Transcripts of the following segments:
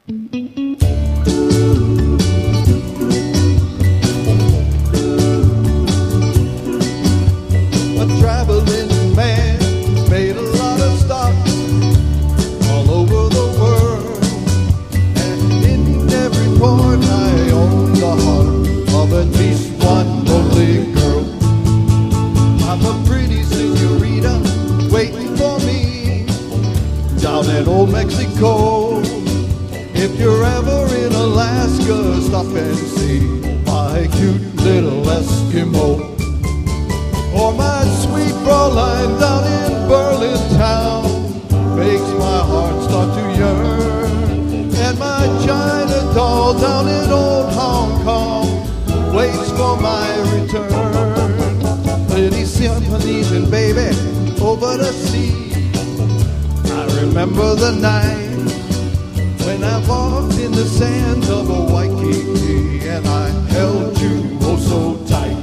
A traveling man made a lot of stops all over the world, and in every port I owned the heart of at least one lonely girl. I'm a pretty senorita waiting for me down in old Mexico. If you're ever in Alaska, stop and see my cute little Eskimo. Or my sweet Fraulein down in Berlin town makes my heart start to yearn. And my China doll down in old Hong Kong waits for my return. Pretty Polynesian baby over the sea. I remember the night when I walked in the sands of a Waikiki and I held you oh so tight.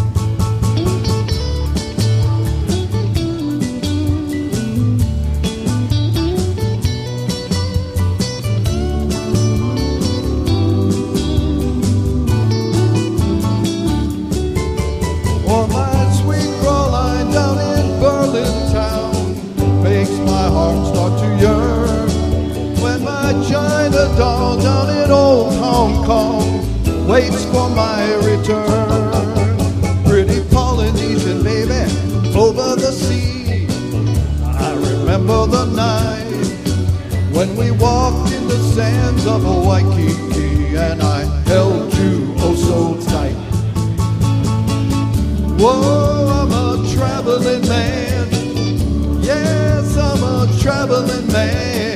Or my sweet Fraulein down in Berlin town makes my heart start to yearn. When my China doll down in old Hong Kong waits for my return. Pretty Polynesian baby over the sea. I remember the night when we walked in the sands of a Waikiki and I held you oh so tight. Whoa, I'm a traveling man. Yes, I'm a traveling man.